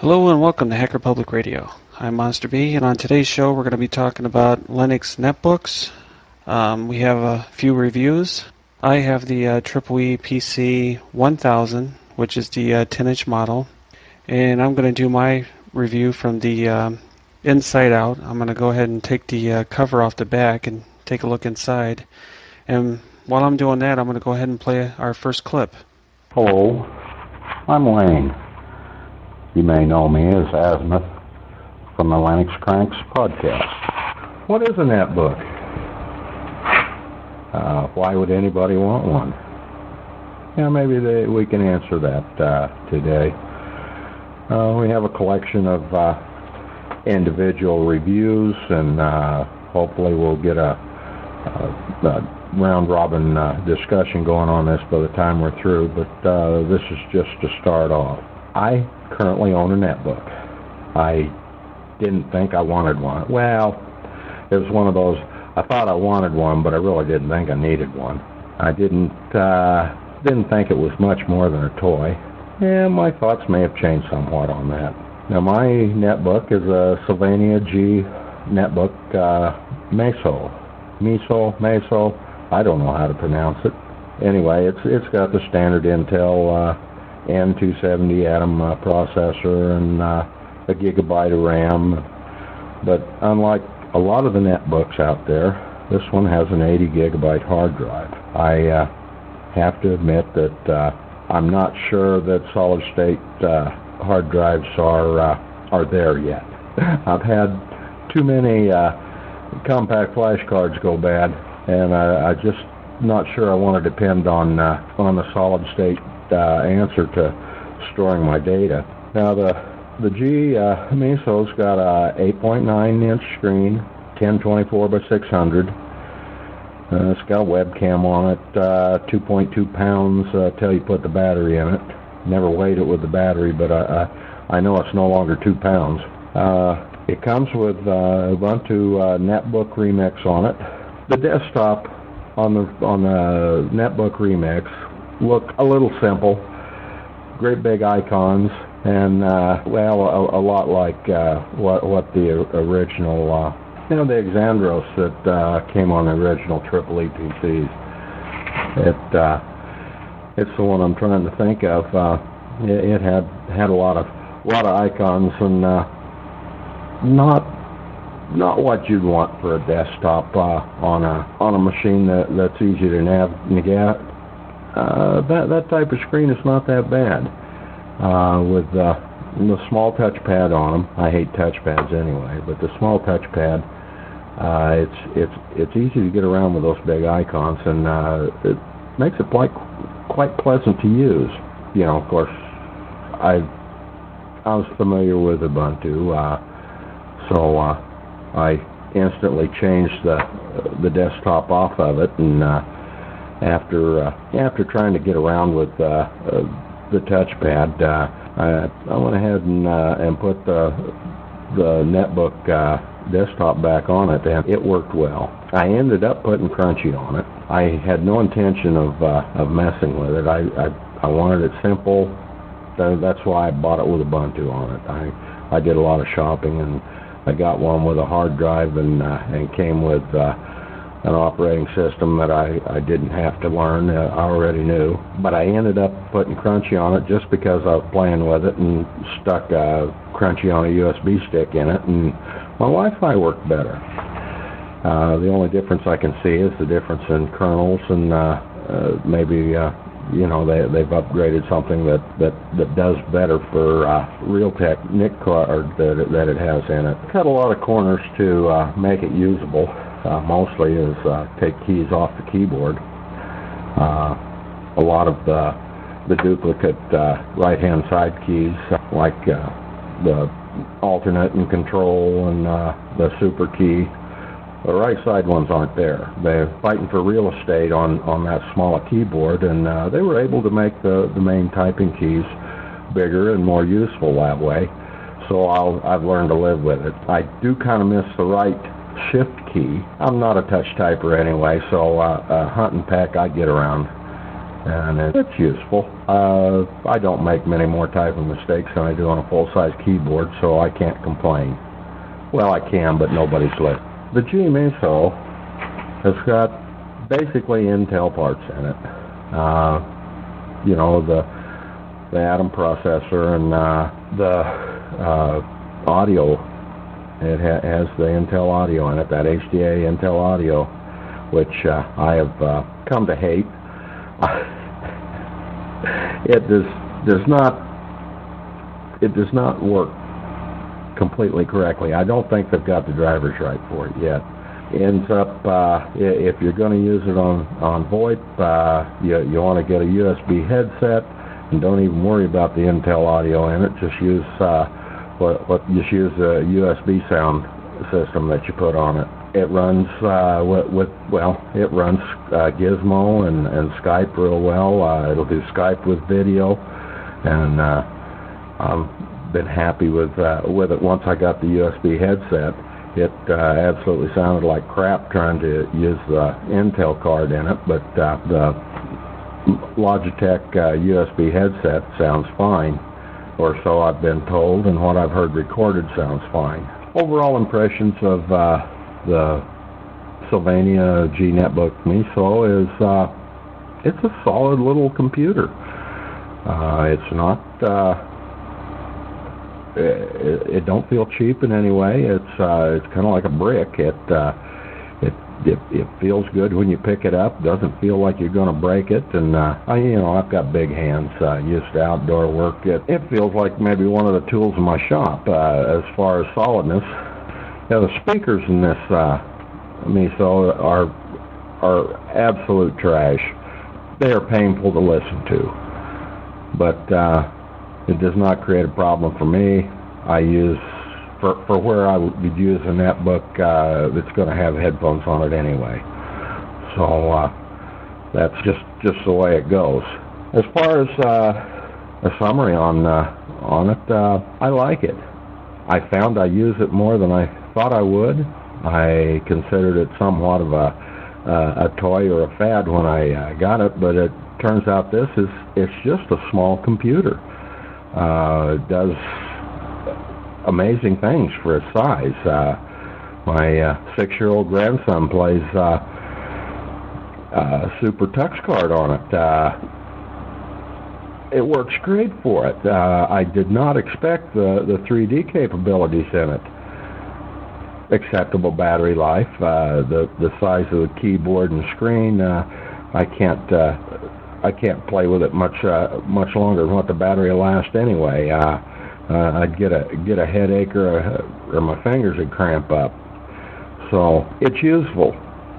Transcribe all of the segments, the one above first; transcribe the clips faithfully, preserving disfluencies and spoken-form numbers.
Hello and welcome to Hacker Public Radio. I'm Monster B, and on today's show we're going to be talking about Linux netbooks. Um, we have a few reviews. I have the uh, Triple E P C one thousand, which is the uh, ten inch model, and I'm going to do my review from the um, inside out. I'm going to go ahead and take the uh, cover off the back and take a look inside. And while I'm doing that, I'm going to go ahead and play our first clip. Hello, I'm Wayne. You may know me as Azimuth from the Linux Cranks podcast. What is a netbook? Uh, why would anybody want one? Yeah, maybe they, we can answer that uh, today. Uh, we have a collection of uh, individual reviews, and uh, hopefully we'll get a, a, a round-robin uh, discussion going on this by the time we're through, but uh, this is just to start off. I currently own a netbook. I didn't think I wanted one. Well, it was one of those, I thought I wanted one, but I really didn't think I needed one. I didn't uh, didn't think it was much more than a toy. And my thoughts may have changed somewhat on that. Now, my netbook is a Sylvania G netbook uh, Meso. Meso, Meso, I don't know how to pronounce it. Anyway, it's it's got the standard Intel uh, N two seventy Atom uh, processor and uh, a gigabyte of RAM. But unlike a lot of the netbooks out there, this one has an eighty gigabyte hard drive. I uh, have to admit that uh, I'm not sure that solid state uh, hard drives are uh, are there yet. I've had too many uh, compact flash cards go bad, and I, I just not sure I want to depend on uh, on the solid state uh, answer to storing my data. Now the the G uh, Meso's got a eight point nine inch screen, ten twenty-four by six hundred. Uh, it's got a webcam on it, uh, two point two pounds uh, till you put the battery in it. Never weighed it with the battery, but I I, I know it's no longer two pounds. Uh, it comes with uh, Ubuntu uh, Netbook Remix on it. The desktop on the on the Netbook Remix look a little simple. Great big icons, and uh, well, a, a lot like uh, what what the original, uh, you know, the Exandros that uh, came on the original Triple E P Cs. It uh, it's the one I'm trying to think of. Uh, it, it had had a lot of lot of icons, and uh, not not what you'd want for a desktop uh, on a on a machine that, that's easy to navigate. Uh, that that type of screen is not that bad. Uh, with uh, the small touchpad on them, I hate touchpads anyway, but the small touchpad, uh, it's it's it's easy to get around with those big icons, and uh, it makes it quite quite pleasant to use. You know, of course, I I was familiar with Ubuntu, uh, so uh, I instantly changed the the desktop off of it, and uh, after uh, after trying to get around with uh, uh, the touchpad, uh, I, I went ahead and uh, and put the the netbook uh, desktop back on it, and it worked well. I ended up putting Crunchy on it. I had no intention of uh, of messing with it. I, I I wanted it simple. That's why I bought it with Ubuntu on it. I I did a lot of shopping, and I got one with a hard drive, and uh, and came with uh, an operating system that I, I didn't have to learn. Uh, I already knew. But I ended up putting Crunchy on it just because I was playing with it, and stuck uh, Crunchy on a U S B stick in it, and my Wi-Fi worked better. Uh, the only difference I can see is the difference in kernels, and uh, uh, maybe uh, you know they they've upgraded something that that, that does better for uh, Realtek N I C card that it, that it has in it. Cut a lot of corners to uh, make it usable. Uh, mostly is uh, take keys off the keyboard. Uh, a lot of the the duplicate uh, right-hand side keys, like uh, the alternate and control and uh, the super key, the right side ones aren't there. They're fighting for real estate on, on that smaller keyboard, and uh, they were able to make the, the main typing keys bigger and more useful that way. So I'll, I've learned to live with it. I do kind of miss the right shift key. I'm not a touch typer anyway, so uh, uh, hunt and peck, I get around and it's useful. Uh, I don't make many more typing mistakes than I do on a full-size keyboard, so I can't complain. Well, I can, but nobody's listening. The G Meso has got basically Intel parts in it. Uh, you know, the the Atom processor and uh, the uh, audio. It ha- has the Intel audio in it, that H D A Intel audio, which uh, I have uh, come to hate. It does does not it does not work completely correctly. I don't think they've got the drivers right for it yet. Ends up uh, if you're going to use it on on VoIP, uh, you you want to get a U S B headset, and don't even worry about the Intel audio in it. Just use uh, what what just use a U S B sound system that you put on it. It runs uh, with, with well, it runs uh, Gizmo and, and Skype real well. Uh, it'll do Skype with video, and uh, I've been happy with uh, with it. Once I got the U S B headset, it uh, absolutely sounded like crap trying to use the Intel card in it, but uh, the Logitech uh, U S B headset sounds fine, or so I've been told, and what I've heard recorded sounds fine. Overall impressions of uh, the Sylvania G Netbook Meso is uh, it's a solid little computer. Uh, it's not uh, it, it don't feel cheap in any way. It's uh, it's kind of like a brick. It, uh, it it it feels good when you pick it up. Doesn't feel like you're going to break it. And uh, I, you know, I've got big hands. Uh, used to outdoor work. It it feels like maybe one of the tools in my shop uh, as far as solidness. Yeah, the speakers in this uh, Meso are are absolute trash. They are painful to listen to, but uh, it does not create a problem for me. I use for for where I would use a netbook uh, that's going to have headphones on it anyway. So uh, that's just just the way it goes. As far as uh, a summary on uh, on it, uh, I like it. I found I use it more than I thought I would. I considered it somewhat of a uh, a toy or a fad when I uh, got it, but it turns out this is it's just a small computer. Uh, it does amazing things for its size. Uh, my uh, six-year-old grandson plays uh, uh, Super Tux Card on it. Uh, it works great for it. Uh, I did not expect the, the three D capabilities in it. Acceptable battery life, uh, the the size of the keyboard and screen. Uh, I can't uh, I can't play with it much uh, much longer than what the battery will last anyway. Uh, uh, I'd get a get a headache or a, or my fingers would cramp up. So it's useful.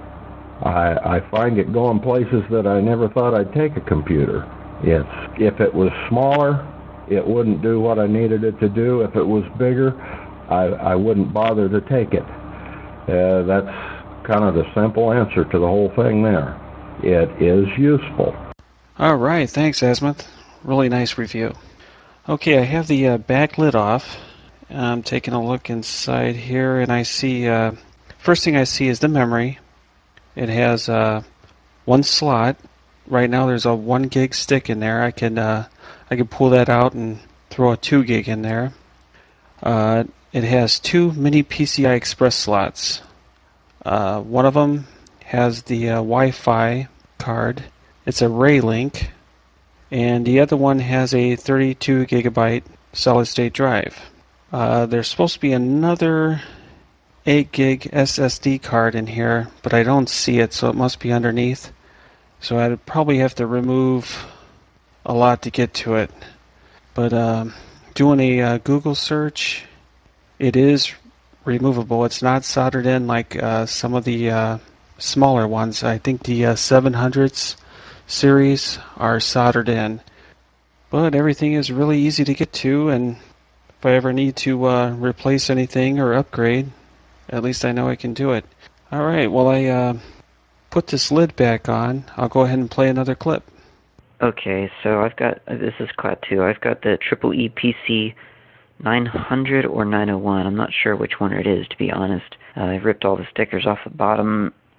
I I find it going places that I never thought I'd take a computer. It's if it was smaller, it wouldn't do what I needed it to do. If it was bigger, I, I wouldn't bother to take it. Uh, that's kind of the simple answer to the whole thing there. It is useful. All right, thanks, Azimuth. Really nice review. Okay, I have the uh, back lid off. I'm taking a look inside here, and I see, uh, first thing I see is the memory. It has uh, one slot. Right now there's a one gig stick in there. I can, uh, I can pull that out and throw a two gig in there. Uh, it has two mini P C I Express slots. Uh, one of them has the uh, Wi-Fi card. It's a Raylink, and the other one has a thirty-two gigabyte solid-state drive. Uh, there's supposed to be another eight gig S S D card in here, but I don't see it, so it must be underneath. So I'd probably have to remove a lot to get to it. But uh, doing a uh, Google search, it is removable. It's not soldered in like uh, some of the uh, smaller ones. I think the uh, seven hundreds series are soldered in. But everything is really easy to get to, and if I ever need to uh, replace anything or upgrade, at least I know I can do it. All right, well, I uh, put this lid back on. I'll go ahead and play another clip. Okay, so I've got, this is Clat two. I've got the Triple E P C nine hundred or nine oh one. I'm not sure which one it is, to be honest. Uh, I've ripped all the stickers off the bottom,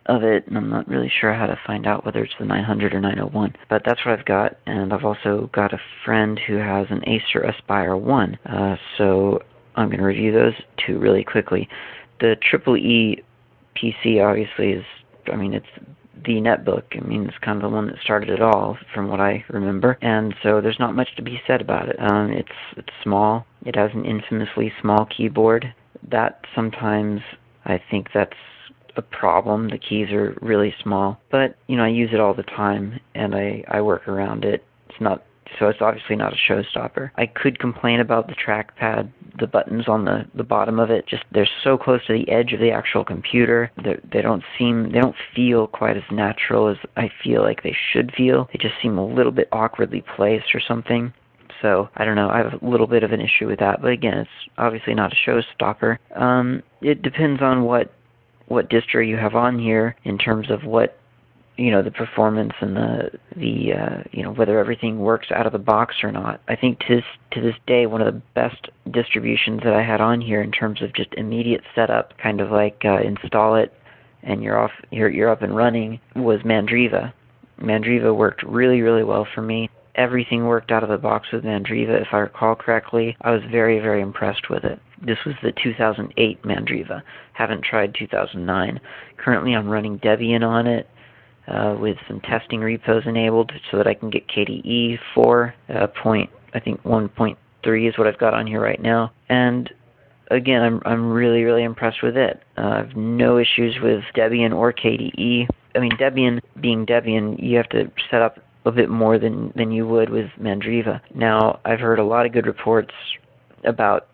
of it, and I'm not really sure how to find out whether it's the nine hundred or nine oh one. But that's what I've got, and I've also got a friend who has an Acer Aspire one, uh, so I'm going to review those two really quickly. The Triple E P C obviously is, I mean, it's the netbook. I mean, it's kind of the one that started it all, from what I remember, and so there's not much to be said about it. Um, it's it's small. It has an infamously small keyboard. That sometimes, I think that's a problem. The keys are really small, but you know, I use it all the time, and I, I work around it. It's not so it's obviously not a showstopper. I could complain about the trackpad, the buttons on the, the bottom of it. Just they're so close to the edge of the actual computer. They're, they don't seem, they don't feel quite as natural as I feel like they should feel. They just seem a little bit awkwardly placed or something. So, I don't know, I have a little bit of an issue with that, but again, it's obviously not a showstopper. Um, it depends on what what distro you have on here in terms of what, you know, the performance and the, the uh, you know, whether everything works out of the box or not. I think to this, to this day, one of the best distributions that I had on here in terms of just immediate setup, kind of like uh, install it and you're off, you're, you're up and running, was Mandriva. Mandriva worked really, really well for me. Everything worked out of the box with Mandriva, if I recall correctly. I was very, very impressed with it. This was the two thousand eight Mandriva. Haven't tried two thousand nine. Currently, I'm running Debian on it uh, with some testing repos enabled so that I can get K D E four uh, point, I think one point three is what I've got on here right now. And again, I'm I'm really, really impressed with it. Uh, I have no issues with Debian or K D E. I mean, Debian being Debian, you have to set up a bit more than, than you would with Mandriva. Now, I've heard a lot of good reports about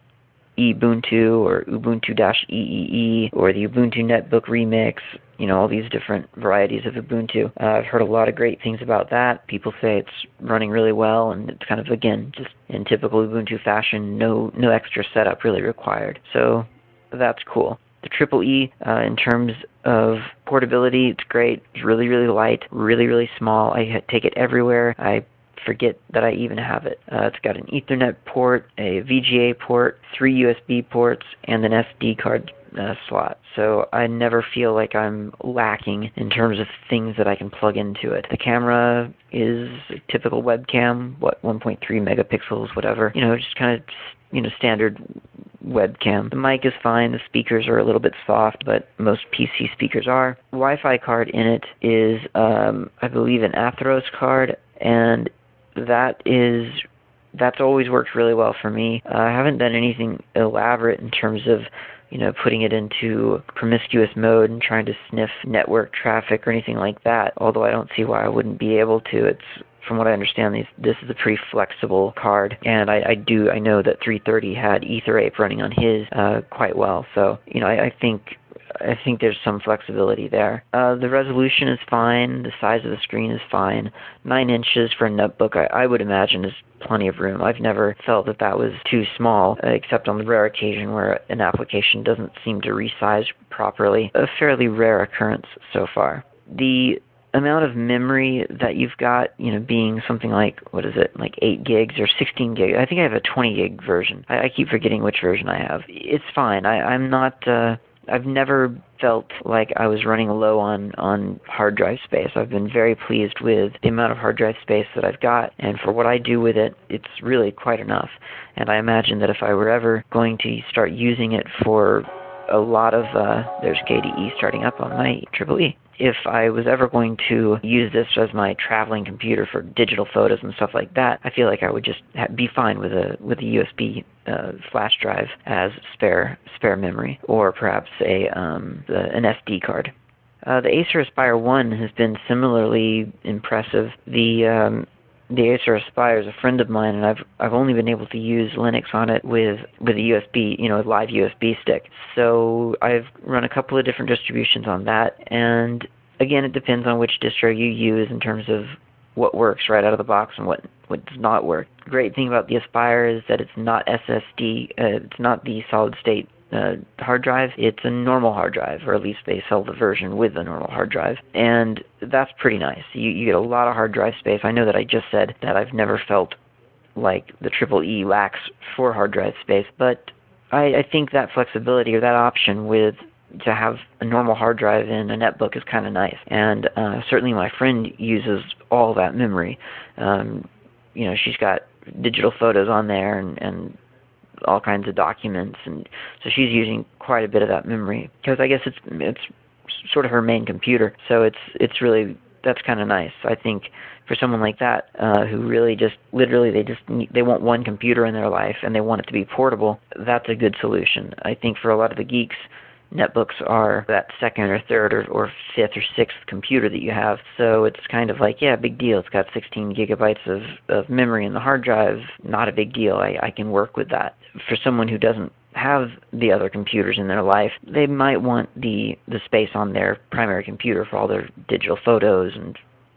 Ubuntu or Ubuntu-E E E or the Ubuntu Netbook Remix, you know, all these different varieties of Ubuntu. Uh, I've heard a lot of great things about that. People say it's running really well, and it's kind of, again, just in typical Ubuntu fashion, no, no extra setup really required. So that's cool. The Triple E, uh, in terms of portability, it's great. It's really, really light, really, really small. I take it everywhere. I forget that I even have it. Uh, it's got an Ethernet port, a V G A port, three U S B ports, and an S D card uh, slot. So I never feel like I'm lacking in terms of things that I can plug into it. The camera is a typical webcam, what, one point three megapixels, whatever. You know, just kind of, you know, standard webcam. The mic is fine. The speakers are a little bit soft, but most P C speakers are. Wi-Fi card in it is, um, I believe, an Atheros card, and that is that's always worked really well for me. Uh, I haven't done anything elaborate in terms of, you know, putting it into promiscuous mode and trying to sniff network traffic or anything like that, although I don't see why I wouldn't be able to. It's, from what I understand, these, this is a pretty flexible card, and I, I do, I know that three thirty had EtherApe running on his uh, quite well, so, you know, I, I think I think there's some flexibility there. Uh, the resolution is fine. The size of the screen is fine. Nine inches for a notebook, I, I would imagine, is plenty of room. I've never felt that that was too small, uh, except on the rare occasion where an application doesn't seem to resize properly. A fairly rare occurrence so far. The amount of memory that you've got, you know, being something like, what is it, like eight gigs or sixteen gigs. I think I have a twenty gig version. I, I keep forgetting which version I have. It's fine. I, I'm not... Uh, I've never felt like I was running low on, on hard drive space. I've been very pleased with the amount of hard drive space that I've got, and for what I do with it, it's really quite enough. And I imagine that if I were ever going to start using it for a lot of, uh, there's K D E starting up on my Triple E. If I was ever going to use this as my traveling computer for digital photos and stuff like that, I feel like I would just ha be fine with a with a U S B uh, flash drive as spare spare memory, or perhaps a um, the, an S D card. Uh, the Acer Aspire one has been similarly impressive. The um, The Acer Aspire is a friend of mine, and I've I've only been able to use Linux on it with with a U S B, you know, a live U S B stick. So I've run a couple of different distributions on that, and again, it depends on which distro you use in terms of what works right out of the box and what what does not work. The great thing about the Aspire is that it's not S S D, uh, it's not the solid state Uh, hard drive. It's a normal hard drive, or at least they sell the version with a normal hard drive, and that's pretty nice. You, you get a lot of hard drive space. I know that I just said that I've never felt like the Triple E lacks for hard drive space, but I, I think that flexibility, or that option with to have a normal hard drive in a netbook is kind of nice. And uh, certainly my friend uses all that memory. Um, you know, she's got digital photos on there and, and all kinds of documents, and so she's using quite a bit of that memory because I guess it's it's sort of her main computer. So it's it's really that's kind of nice. I think for someone like that uh, who really just literally they just need, they want one computer in their life and they want it to be portable, that's a good solution. I think for a lot of the geeks, netbooks are that second or third or, or fifth or sixth computer that you have. So it's kind of like, yeah, big deal. It's got sixteen gigabytes of, of memory in the hard drive. Not a big deal. I, I can work with that. For someone who doesn't have the other computers in their life, they might want the, the space on their primary computer for all their digital photos and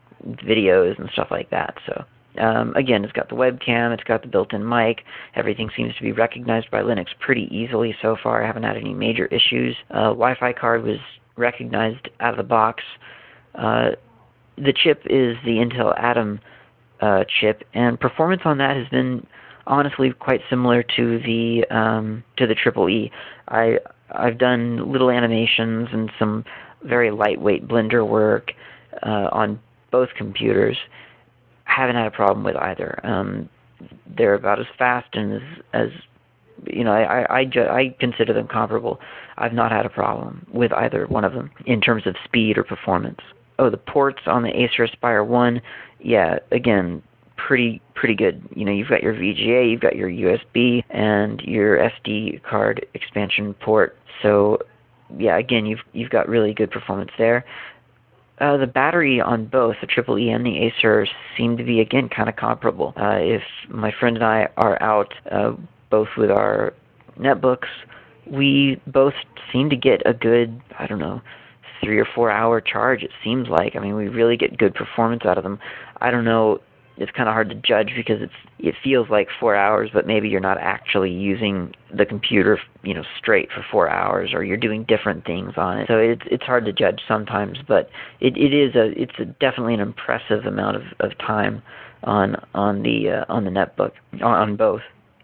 videos and stuff like that. So Um, again, it's got the webcam, it's got the built-in mic. Everything seems to be recognized by Linux pretty easily so far. I haven't had any major issues. Uh, Wi-Fi card was recognized out of the box. Uh, the chip is the Intel Atom uh, chip, and performance on that has been honestly quite similar to the um, to the Triple E. I I've done little animations and some very lightweight Blender work uh, on both computers. Haven't had a problem with either. Um, they're about as fast and as, as you know, I, I, I, ju- I consider them comparable. I've not had a problem with either one of them in terms of speed or performance. Oh, the ports on the Acer Aspire one, yeah, again, pretty pretty good. You know, you've got your V G A, you've got your U S B, and your S D card expansion port. So, yeah, again, you've you've got really good performance there. Uh, the battery on both the Triple E and the Acer seem to be, again, kind of comparable. Uh, if my friend and I are out uh, both with our netbooks, we both seem to get a good, I don't know, three or four hour charge, it seems like. I mean, we really get good performance out of them. I don't know, it's kind of hard to judge because it's it feels like four hours, but maybe you're not actually using the computer, you know, straight for four hours, or you're doing different things on it. So it's it's hard to judge sometimes, but it, it is a it's a, definitely an impressive amount of, of time on on the uh, on the netbook on, on both.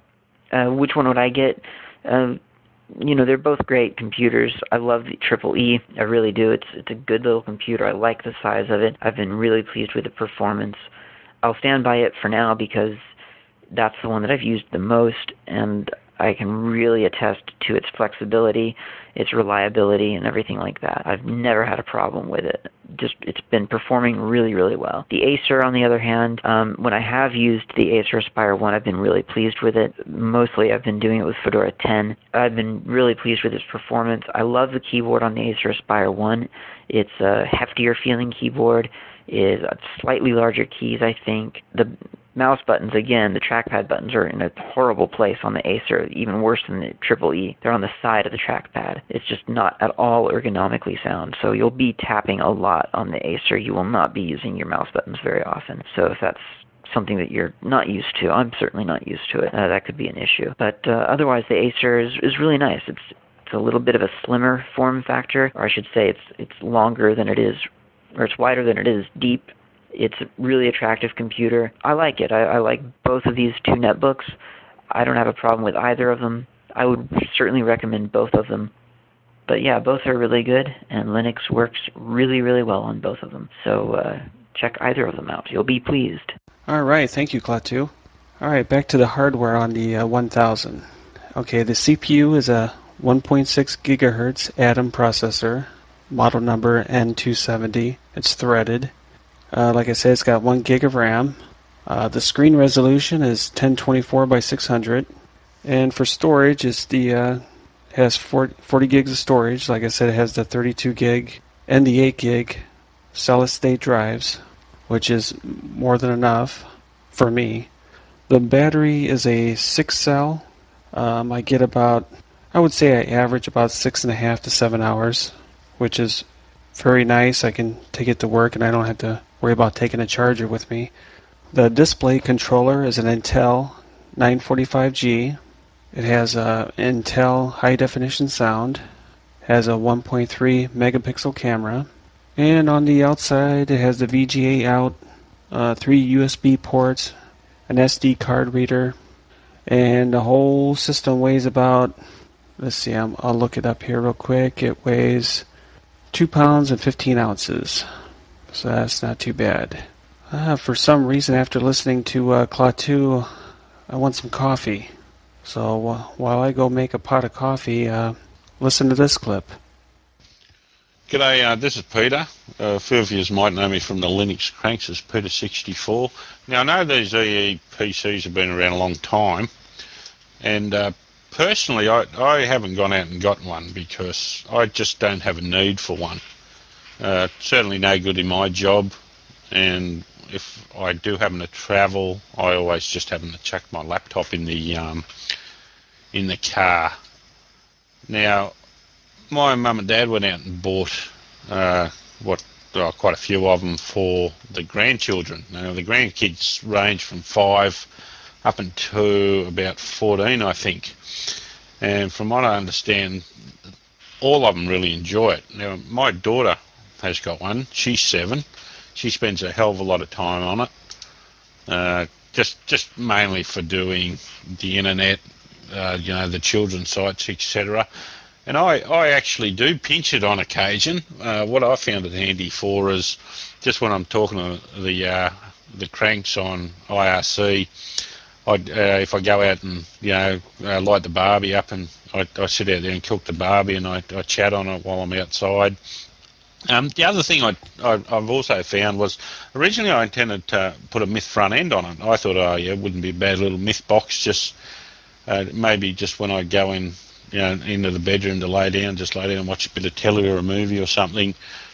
Uh, which one would I get? Uh, you know, they're both great computers. I love the Triple E. I really do. It's it's a good little computer. I like the size of it. I've been really pleased with the performance. I'll stand by it for now because that's the one that I've used the most, and I can really attest to its flexibility, its reliability, and everything like that. I've never had a problem with it. Just it's been performing really, really well. The Acer, on the other hand, um, when I have used the Acer Aspire one, I've been really pleased with it. Mostly I've been doing it with Fedora ten. I've been really pleased with its performance. I love the keyboard on the Acer Aspire one. It's a heftier feeling keyboard. Is slightly larger keys, I think. The mouse buttons, again, the trackpad buttons are in a horrible place on the Acer, even worse than the Triple E. They're on the side of the trackpad. It's just not at all ergonomically sound. So you'll be tapping a lot on the Acer. You will not be using your mouse buttons very often. So if that's something that you're not used to, I'm certainly not used to it, uh, that could be an issue. But uh, otherwise, the Acer is, is really nice. It's it's a little bit of a slimmer form factor, or I should say it's it's longer than it is or it's wider than it is deep. It's a really attractive computer. I like it. I, I like both of these two netbooks. I don't have a problem with either of them. I would certainly recommend both of them. But yeah, both are really good, and Linux works really, really well on both of them. So uh, check either of them out. You'll be pleased. All right, thank you, Klaatu. All right, back to the hardware on the uh, one thousand. Okay, the C P U is a one point six gigahertz Atom processor, model number N two seventy. It's threaded. Uh, like I said, it's got one gig of RAM. Uh, the screen resolution is ten twenty-four by six hundred. And for storage, it's the uh, has forty gigs of storage. Like I said, it has the thirty-two gig and the eight gig solid state drives, which is more than enough for me. The battery is a six cell. Um, I get about, I would say I average about six and a half to seven hours, which is very nice. I can take it to work and I don't have to worry about taking a charger with me. The display controller is an Intel nine forty-five G. It has a Intel high definition sound, has a one point three megapixel camera, and on the outside it has the V G A out, uh, three U S B ports, an S D card reader, and the whole system weighs about let's see, I'm, I'll look it up here real quick. It weighs two pounds and fifteen ounces. So that's not too bad. Uh, for some reason, after listening to uh, Klaatu, I want some coffee. So uh, while I go make a pot of coffee, uh, listen to this clip. G'day, uh, this is Peter. Uh, a few of you might know me from the Linux Cranks as Peter sixty-four. Now, I know these E E P Cs have been around a long time, and uh, personally, I, I haven't gone out and got one because I just don't have a need for one. Uh, certainly no good in my job, and if I do happen to travel, I always just happen to chuck my laptop in the um, in the car. Now, my mum and dad went out and bought uh, what uh, quite a few of them for the grandchildren. Now, the grandkids range from five up into about fourteen, I think. And from what I understand, all of them really enjoy it. Now, my daughter has got one. She's seven. She spends a hell of a lot of time on it, uh, just just mainly for doing the internet, uh, you know, the children's sites, et cetera. And I, I actually do pinch it on occasion. Uh, what I found it handy for is just when I'm talking to the uh, the cranks on I R C, I uh, if I go out and you know uh, light the barbie up and I, I sit out there and cook the barbie and I, I chat on it while I'm outside. Um, the other thing I, I, I've also found was originally I intended to put a Myth front end on it. I thought, oh yeah, it wouldn't be a bad little Myth box, just uh, maybe just when I go in, you know, into the bedroom to lay down, just lay down and watch a bit of telly or a movie or something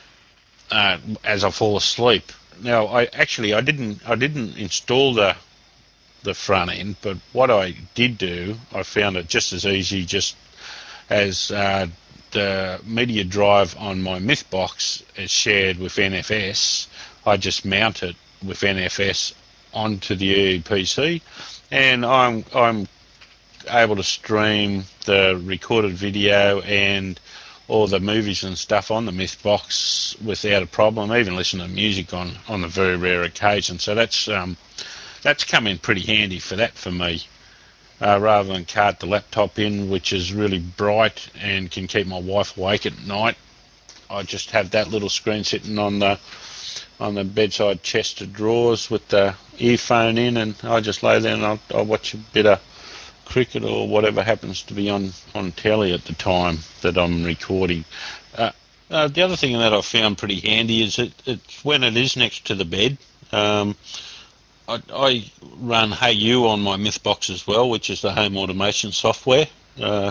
uh, as I fall asleep. Now, I actually I didn't I didn't install the the front end, but what I did do, I found it just as easy, just as uh, the media drive on my Mythbox is shared with N F S. I just mount it with N F S onto the E E P C, and I'm I'm able to stream the recorded video and all the movies and stuff on the Mythbox without a problem. I even listen to music on on a very rare occasion. So that's um, that's come in pretty handy for that for me. Uh, rather than cart the laptop in, which is really bright and can keep my wife awake at night, I just have that little screen sitting on the on the bedside chest of drawers with the earphone in, and I just lay there and I'll, I'll watch a bit of cricket or whatever happens to be on, on telly at the time that I'm recording. Uh, uh, the other thing that I've found pretty handy is it, it's when it is next to the bed. Um, I, I run Hey You on my Mythbox as well, which is the home automation software. Uh,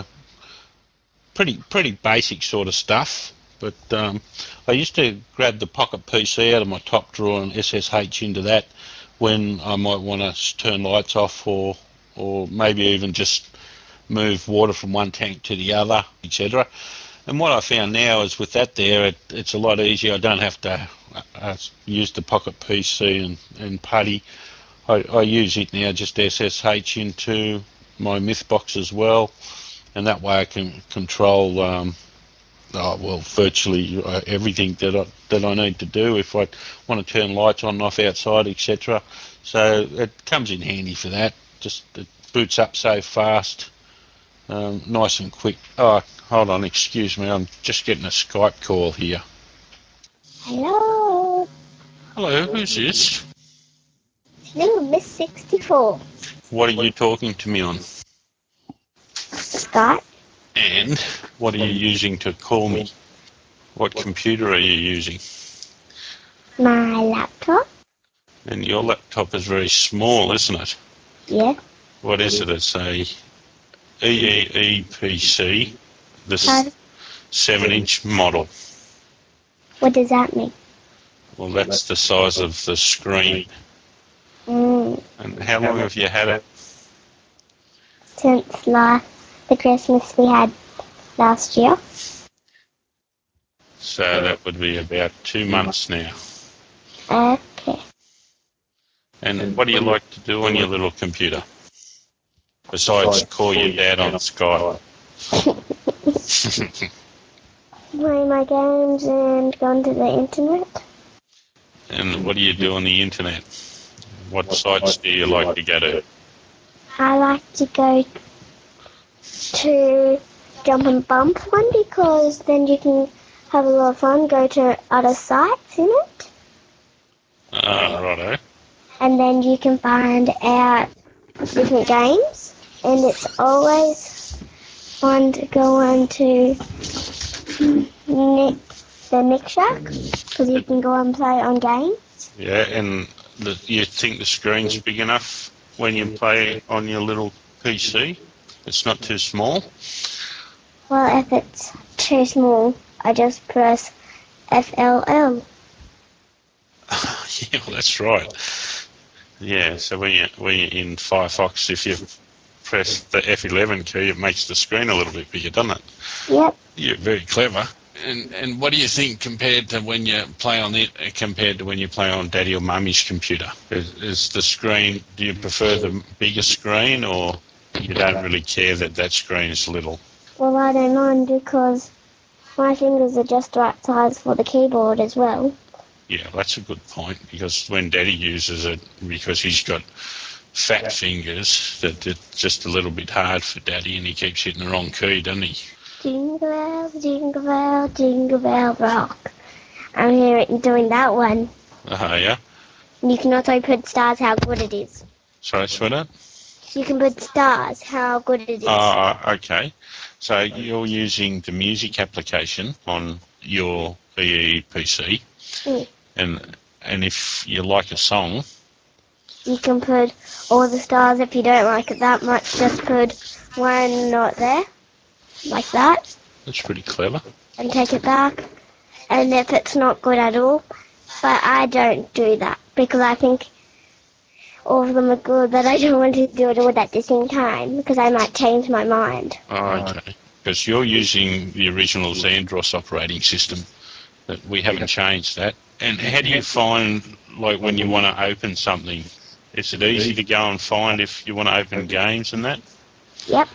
pretty pretty basic sort of stuff, but um, I used to grab the Pocket P C out of my top drawer and S S H into that when I might want to turn lights off or or maybe even just move water from one tank to the other, et cetera. And what I found now is with that there, it, it's a lot easier. I don't have to uh, use the Pocket P C and, and putty. I, I use it now, just S S H into my Mythbox as well, and that way I can control um, oh, well, virtually uh, everything that I that I need to do if I want to turn lights on and off outside, et cetera. So it comes in handy for that. Just it boots up so fast, um, nice and quick. Oh, hold on, excuse me, I'm just getting a Skype call here. Hello. Hello, who's this? Little Miss sixty-four. What are you talking to me on? Scott. And what are you using to call me? What computer are you using? My laptop. And your laptop is very small, isn't it? Yeah. What is it? It's a E E E P C, this Uh, seven inch model. what does that mean? Well, that's the size of the screen. Mm, And how long have you had it? since last the Christmas we had last year. So that would be about two months now. Okay. And what do you like to do on your little computer? Besides call your dad on Skype. Play my games and go onto the internet. And what do you do on the internet? What sites do you like to go to? I like to go to jump and bump one because then you can have a lot of fun, go to other sites in it, Ah, righto. and then you can find out different games. And it's always fun to go on to Nick, the Nick Shack because you can go and play on games. Yeah, and the, you think the screen's big enough when you play on your little P C? It's not too small? Well, if it's too small, I just press F L L. Yeah, well, that's right. Yeah, so when you when you're in Firefox, if you press the F eleven key, it makes the screen a little bit bigger, doesn't it? Yep. You're very clever. And and what do you think compared to when you play on it, compared to when you play on Daddy or Mummy's computer? Is, is the screen? Do you prefer the bigger screen, or you don't really care that that screen is little? Well, I don't mind because my fingers are just the right size for the keyboard as well. Yeah, that's a good point, because when Daddy uses it, because he's got fat fingers, that it's just a little bit hard for Daddy, and he keeps hitting the wrong key, doesn't he? Jingle bell, jingle bell, jingle bell rock. I'm here doing that one. Uh, yeah. And you can also put stars how good it is. Sorry, sweetheart? You can put stars how good it is. Uh, okay. So you're using the music application on your V E P C, Mm. and and if you like a song, You can put all the stars. If you don't like it that much, just put one not there, like that, that's pretty clever. and take it back. And if it's not good at all, but I don't do that because I think all of them are good, but I don't want to do it all at the same time because I might change my mind. Oh, okay. Because you're using the original Xandros operating system, that we haven't changed that. And how do you find, like, when you want to open something? Is it easy to go and find if you want to open games and that? Yep.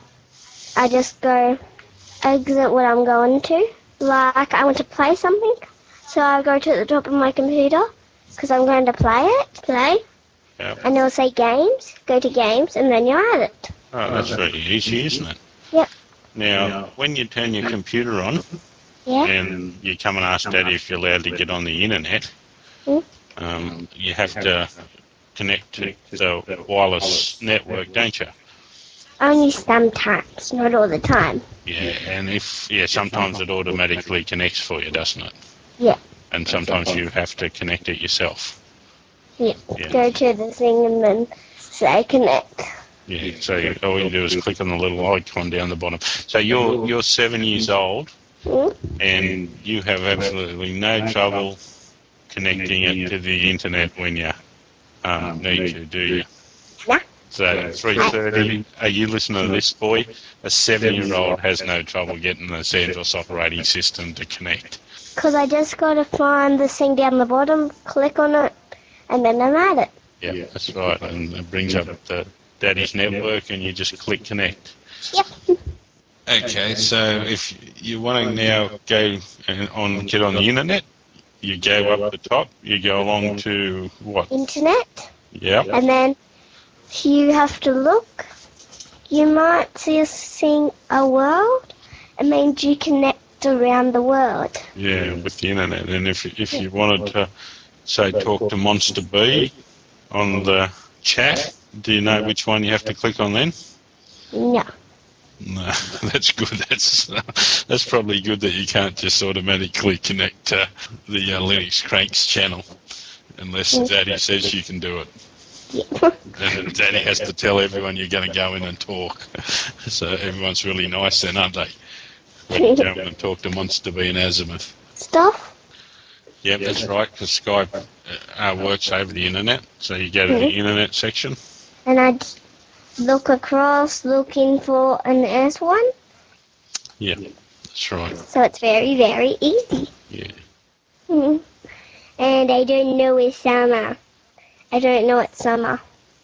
I just go exit what I'm going to. Like I want to play something, so I go to the top of my computer because I'm going to play it, play, Yep. and it'll say games, go to games, and then you add it. Oh, that's very easy, isn't it? Yep. Now, when you turn your computer on, Yeah. and you come and ask Daddy if you're allowed to get on the internet, Mm. um, you have to connect to the wireless network, don't you? Only sometimes, not all the time. Yeah, and if, yeah, sometimes it automatically connects for you, doesn't it? Yeah. And sometimes you have to connect it yourself. Yeah. Yeah. Go to the thing and then say connect. Yeah, so all you do is click on the little icon down the bottom. So you're you're seven years old, Mm. and you have absolutely no trouble connecting it to the internet when you um, need to, do you? Nah. So three thirty, are you listening to this, boy? A seven-year-old has no trouble getting the Xandros operating system to connect. Because I just got to find the thing down the bottom, click on it, and then I'm at it. Yeah, that's right, and it brings up the Daddy's network, and you just click connect. Yep. Okay, so if you want to now go and on get on the internet, you go up the top, you go along to what? Internet. Yep. And then you have to look. You might see a thing, a world. It means you connect around the world. Yeah, with the internet. And if if you wanted to, say, talk to Monster B on the chat, do you know which one you have to click on then? No. No, that's good. That's uh, that's probably good that you can't just automatically connect to the uh, Linux Cranks channel, unless Daddy says you can do it. Yeah. And Daddy has to tell everyone you're going to go in and talk. So everyone's really nice then, aren't they? When you go in and talk to Monster B and Azimuth. Stuff. Yep, that's right, because Skype uh, works over the internet. So you go to the internet section. And I'd look across looking for an S one. Yep, that's right. So it's very, very easy. Yeah. Mm. And I don't know it's summer. I don't know it's summer.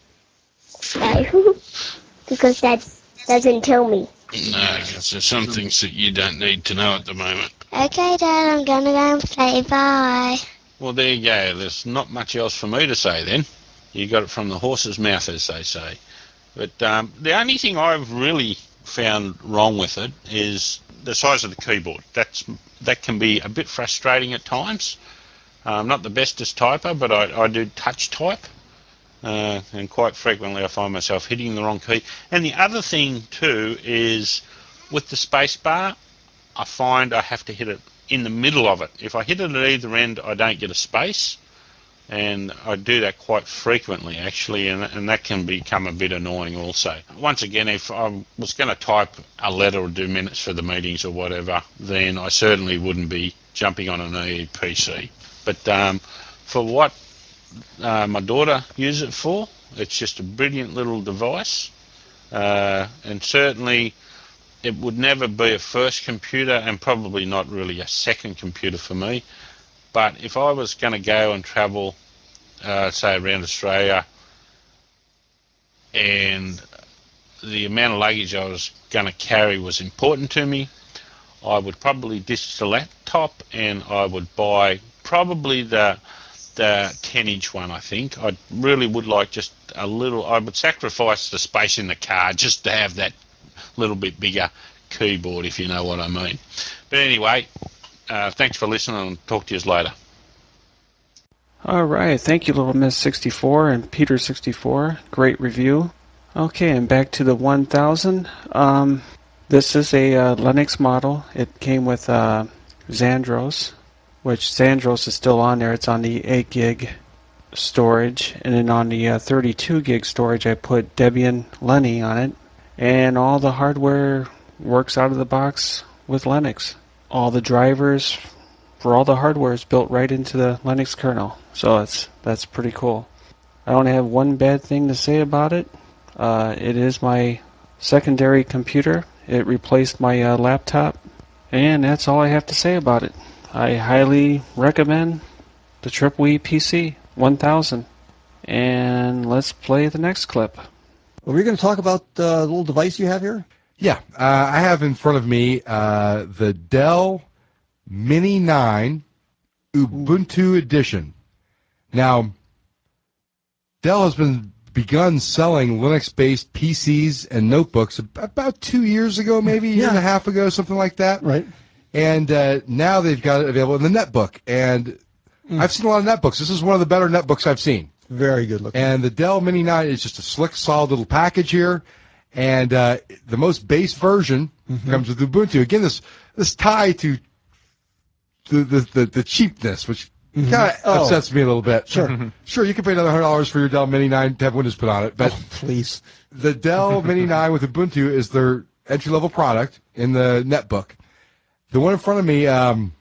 So, because Dad doesn't tell me. No, because there's some things that you don't need to know at the moment. Okay, Dad, I'm gonna go and play. Bye. Well, there you go. There's not much else for me to say then. You got it from the horse's mouth, as they say. But um, the only thing I've really found wrong with it is the size of the keyboard. That's that can be a bit frustrating at times. I'm not the bestest typer, but I, I do touch type, uh, and quite frequently I find myself hitting the wrong key. And the other thing too is with the space bar, I find I have to hit it in the middle of it. If I hit it at either end, I don't get a space, and I do that quite frequently actually, and, and that can become a bit annoying also. Once again, if I was going to type a letter or do minutes for the meetings or whatever, then I certainly wouldn't be jumping on an E E P C. But um, for what uh, my daughter uses it for, it's just a brilliant little device, uh, and certainly it would never be a first computer and probably not really a second computer for me. But if I was going to go and travel, uh, say around Australia, and the amount of luggage I was going to carry was important to me, I would probably ditch the laptop and I would buy probably the the ten inch one. I think I really would like just a little. I would sacrifice the space in the car just to have that little bit bigger keyboard, if you know what I mean. But anyway, uh, thanks for listening, and talk to you later. All right, thank you, Little Miss sixty-four and Peter sixty-four. Great review. Okay, and back to the one thousand. Um, this is a uh, Linux model. It came with uh, Xandros, which Xandros is still on there. It's on the eight gig storage, and then on the uh, thirty-two gig storage, I put Debian Lenny on it, and all the hardware works out of the box with Linux. All the drivers for all the hardware is built right into the Linux kernel, so that's that's pretty cool. I only have one bad thing to say about it. Uh, it is my secondary computer. It replaced my uh, laptop, and that's all I have to say about it. I highly recommend the Triple E P C one thousand. And let's play the next clip. Are we going to talk about uh, the little device you have here? Yeah, uh, I have in front of me uh, the Dell Mini nine Ubuntu Edition. Now, Dell has been begun selling Linux-based P Cs and notebooks about two years ago, maybe a year Yeah. and a half ago, something like that. Right. And uh, now they've got it available in the netbook. And mm. I've seen a lot of netbooks. This is one of the better netbooks I've seen. Very good looking. And the Dell Mini nine is just a slick, solid little package here. And uh, the most base version mm-hmm. comes with Ubuntu. Again, this this tie to the the, the, the cheapness, which mm-hmm. kind of oh. upsets me a little bit. Sure. Mm-hmm. Sure, you can pay another one hundred dollars for your Dell Mini nine to have Windows put on it. But oh, please. The Dell Mini nine with Ubuntu is their entry-level product in the netbook. The one in front of me um,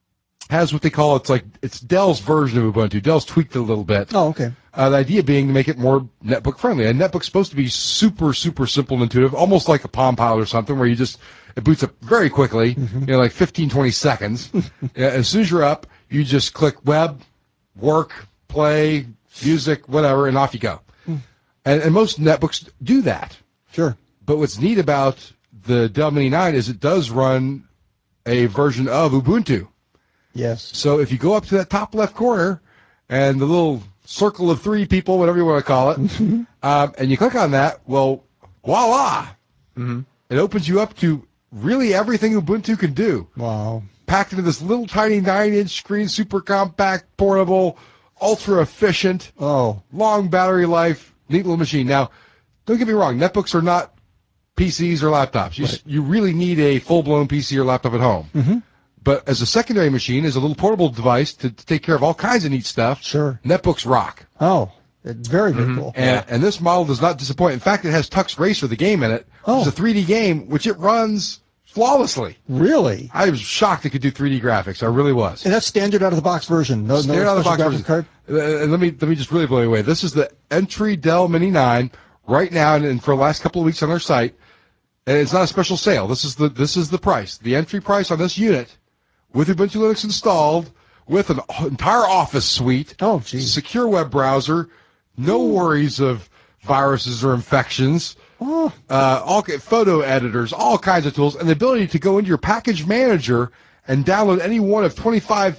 has what they call, it's like, it's Dell's version of Ubuntu. Dell's tweaked it a little bit. Oh, okay. Uh, the idea being to make it more netbook friendly. A netbook's supposed to be super, super simple and intuitive, almost like a Palm Pilot or something, where you just, it boots up very quickly, mm-hmm. you know, like fifteen, twenty seconds. As soon as you're up, you just click web, work, play, music, whatever, and off you go. Mm. And, and most netbooks do that. Sure. But what's neat about the Dell Mini nine is it does run a version of Ubuntu. Yes. So if you go up to that top left corner and the little circle of three people, whatever you want to call it, mm-hmm. um, and you click on that, well, voila! Mm-hmm. It opens you up to really everything Ubuntu can do. Wow. Packed into this little tiny nine inch screen, super compact, portable, ultra efficient, oh, long battery life, neat little machine. Now, don't get me wrong, netbooks are not P Cs or laptops. You, right. you really need a full-blown P C or laptop at home. Mm-hmm. But as a secondary machine, as a little portable device to, to take care of all kinds of neat stuff, sure. netbooks rock. Oh, it's very, very mm-hmm. cool. And, yeah. and this model does not disappoint. In fact, it has Tux Racer, the game in it. Oh. It's a three D game, which it runs flawlessly. Really? I was shocked it could do three D graphics. I really was. And that's standard out-of-the-box version. No, standard no out-of-the-box version. Card? Uh, and let me, let me just really blow you away. This is the entry Dell Mini nine right now, and, and for the last couple of weeks on our site. And it's not a special sale. This is the this is the price. The entry price on this unit, with Ubuntu Linux installed, with an entire Office suite, oh, geez. secure web browser, no worries of viruses or infections, oh. uh, all photo editors, all kinds of tools, and the ability to go into your package manager and download any one of twenty-five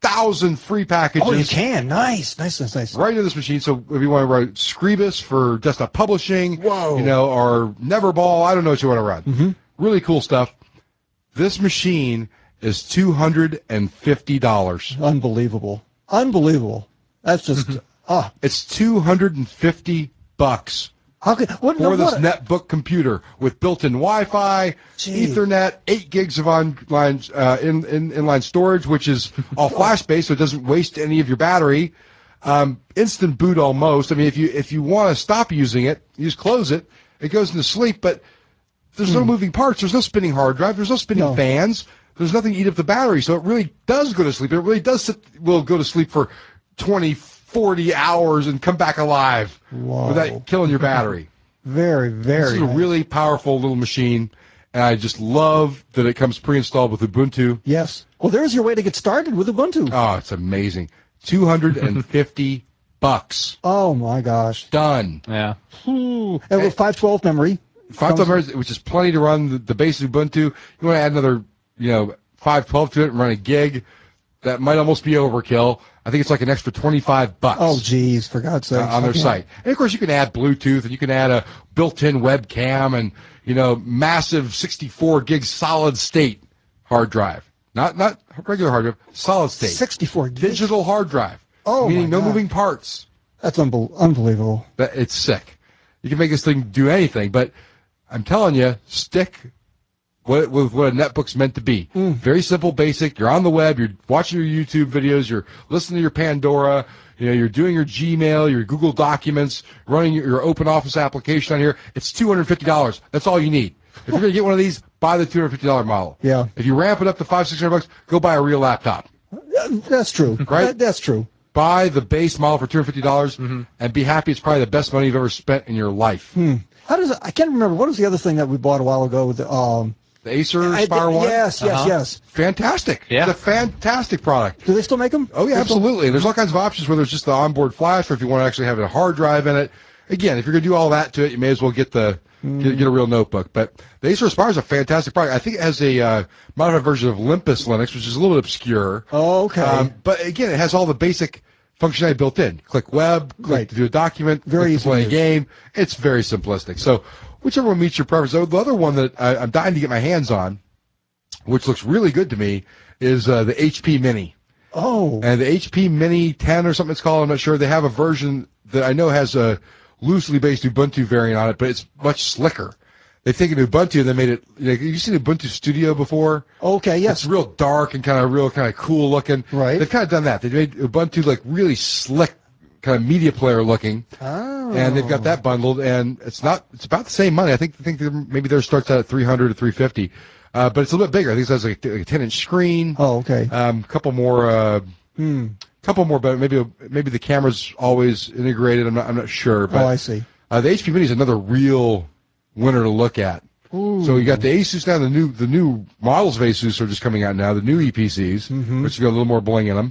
thousand free packages. Oh, you can. Nice, nice, nice, nice. Right into this machine. So if you want to run Screbus for desktop publishing, Whoa. you know, or Neverball, I don't know what you want to run. Mm-hmm. Really cool stuff. This machine is two hundred fifty dollars. Unbelievable. Unbelievable. That's just, ah. It's two hundred fifty bucks. How could, what, For no, this what? netbook computer with built-in Wi-Fi, Gee. Ethernet, eight gigs of online uh, in, in inline storage, which is all flash-based, so it doesn't waste any of your battery. Um, instant boot almost. I mean, if you if you want to stop using it, you just close it. It goes into sleep, but there's Hmm. no moving parts. There's no spinning hard drive. There's no spinning No. fans. There's nothing to eat up the battery, so it really does go to sleep. It really does sit, will go to sleep for twenty, forty hours and come back alive Whoa. without killing your battery. Very, very This is a nice. really powerful little machine, and I just love that it comes pre-installed with Ubuntu. Yes. Well, there's your way to get started with Ubuntu. Oh, it's amazing. two hundred fifty bucks. Oh, my gosh. Done. Yeah. Ooh. And with five twelve memory. five twelve memory, which is plenty to run the, the base Ubuntu. You want to add another, you know, five twelve to it and run a gig. That might almost be overkill. I think it's like an extra twenty-five bucks. Oh, geez, for God's sake. Uh, on their Okay. site. And of course you can add Bluetooth and you can add a built-in webcam and, you know, massive sixty-four gig solid state hard drive. Not not regular hard drive, solid state. sixty-four gigs. Digital hard drive. Oh, meaning my no God. moving parts. That's unbel- unbelievable. That it's sick. You can make this thing do anything, but I'm telling you, stick what, with what a netbook's meant to be. Mm. Very simple, basic. You're on the web. You're watching your YouTube videos. You're listening to your Pandora. You know, you're doing your Gmail, your Google Documents, running your, your Open Office application on here. It's two hundred fifty dollars. That's all you need. If you're going to get one of these, buy the two hundred fifty dollars model. Yeah. If you ramp it up to five, six hundred bucks, go buy a real laptop. Yeah, that's true. Right? That, that's true. Buy the base model for two hundred fifty dollars Mm-hmm. and be happy. It's probably the best money you've ever spent in your life. Hmm. How does it, I can't remember. What was the other thing that we bought a while ago? The, um, The Acer I- Spire one? Yes, yes, Uh-huh. yes. Fantastic. Yeah. It's a fantastic product. Do they still make them? Oh, yeah, absolutely. And there's all kinds of options, whether it's just the onboard flash or if you want to actually have a hard drive in it. Again, if you're going to do all that to it, you may as well get the get, get a real notebook. But the Acer Aspire is a fantastic product. I think it has a uh, modified version of Olympus Linux, which is a little bit obscure. Oh, okay. Um, but again, it has all the basic functionality built in. Click web, click Right. to do a document, Very click easy to play to a use. game. It's very simplistic. So whichever one meets your preference. The other one that I, I'm dying to get my hands on, which looks really good to me, is uh, the H P Mini. oh. And the H P Mini ten or something it's called, I'm not sure. They have a version that I know has a loosely based Ubuntu variant on it, but it's much slicker. They think of Ubuntu and they made it, you know, you've seen Ubuntu Studio before? Okay, yes. It's real dark and kind of real kind of cool looking. Right. They've kind of done that. They made Ubuntu like really slick, kind of media player looking. Oh. And they've got that bundled, and it's not. It's about the same money. I think. I think they're- maybe theirs starts out at three hundred or three fifty, uh, but it's a little bit bigger. I think it has like a ten inch screen. Oh, okay. Um, couple more. Uh, Hmm. couple more, but maybe maybe the camera's always integrated. I'm not. I'm not sure. But Oh, I see. uh, the H P Mini is another real winner to look at. Ooh. So you got the Asus now. The new the new models of Asus are just coming out now. The new E P Cs, Mhm. which got a little more bling in them.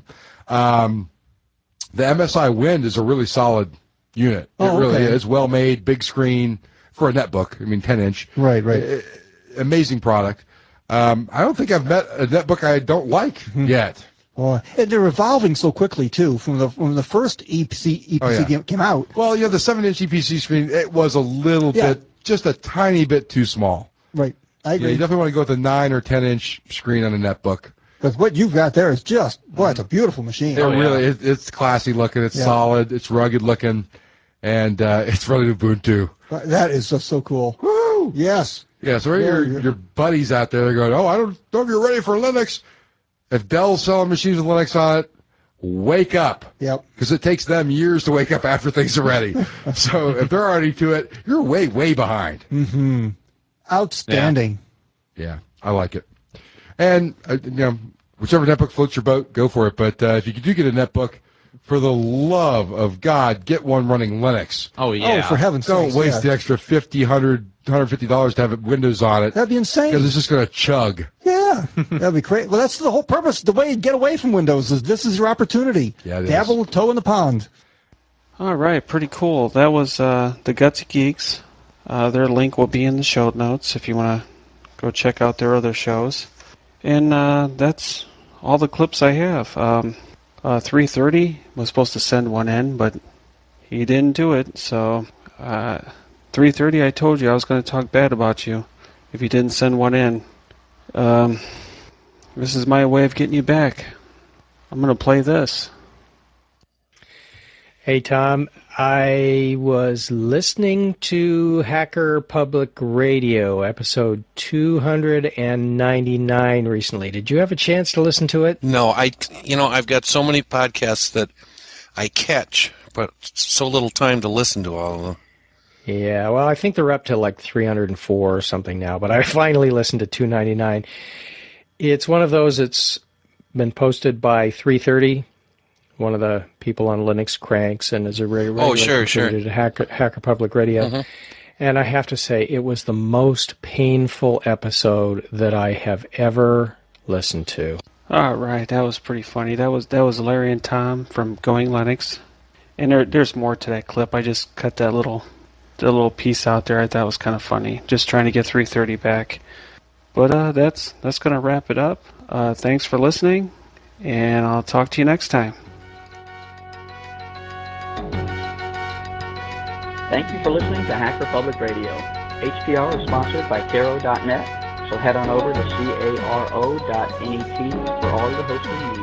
Um, the M S I Wind is a really solid unit. Oh, it really okay. is. It's well made, big screen for a netbook. I mean, ten inch. Right, right. Uh, amazing product. Um, I don't think I've met a netbook I don't like Hmm. yet. Oh, and they're evolving so quickly too. From the from the first E P C E P C Oh, yeah. game came out. Well, you know, the seven inch E P C screen, it was a little Yeah. bit, just a tiny bit too small. Right. I Yeah, you agree. definitely want to go with a nine or ten inch screen on a netbook. Because what you've got there is just boy, it's a beautiful machine. It Oh, yeah. really, it, it's classy looking, it's Yeah. solid, it's rugged looking, and uh, it's running Ubuntu. That is just so cool. Woo! Yes. Yeah, so your, Very- your buddies out there, they're going, oh, I don't know if you're ready for Linux. If Dell's selling machines with Linux on it, wake up. Yep. Because it takes them years to wake up after things are ready. So if they're already to it, you're way, way behind. Mm-hmm. Outstanding. Yeah, I like it. And, uh, you know, whichever netbook floats your boat, go for it. But uh, if you do get a netbook, for the love of God, get one running Linux. Oh, yeah. Oh, for heaven's Don't sake! waste the extra fifty, one hundred, one hundred fifty dollars to have it Windows on it. That'd be insane. Because it's just going to chug. Yeah, that'd be great. Well, that's the whole purpose. The way you get away from Windows is this is your opportunity. Yeah, it is. Dabble toe in the pond. All right, pretty cool. That was uh, the Gutsy Geeks. Uh, their link will be in the show notes if you want to go check out their other shows. And uh, that's all the clips I have. Um, uh, three thirty was supposed to send one in, but he didn't do it. So uh, three thirty, I told you I was going to talk bad about you if you didn't send one in. Um, this is my way of getting you back. I'm going to play this. Hey, Tom. I was listening to Hacker Public Radio, episode two ninety-nine recently. Did you have a chance to listen to it? No, I, you know, I've got so many podcasts that I catch, but so little time to listen to all of them. Yeah, well, I think they're up to like three hundred four or something now, but I finally listened to two ninety-nine. It's one of those that's been posted by three thirty, one of the people on Linux Cranks, and is a regular Oh, sure, contributor sure. to Hacker, Hacker Public Radio. Mm-hmm. And I have to say, it was the most painful episode that I have ever listened to. All right, that was pretty funny. That was that was Larry and Tom from Going Linux, and there, there's more to that clip. I just cut that little, that little piece out there. I thought was kind of funny. Just trying to get three thirty back. But uh, that's that's gonna wrap it up. Uh, thanks for listening, and I'll talk to you next time. Thank you for listening to Hacker Public Radio. H P R is sponsored by Caro dot net, so head on over to caro dot net for all your hosting needs.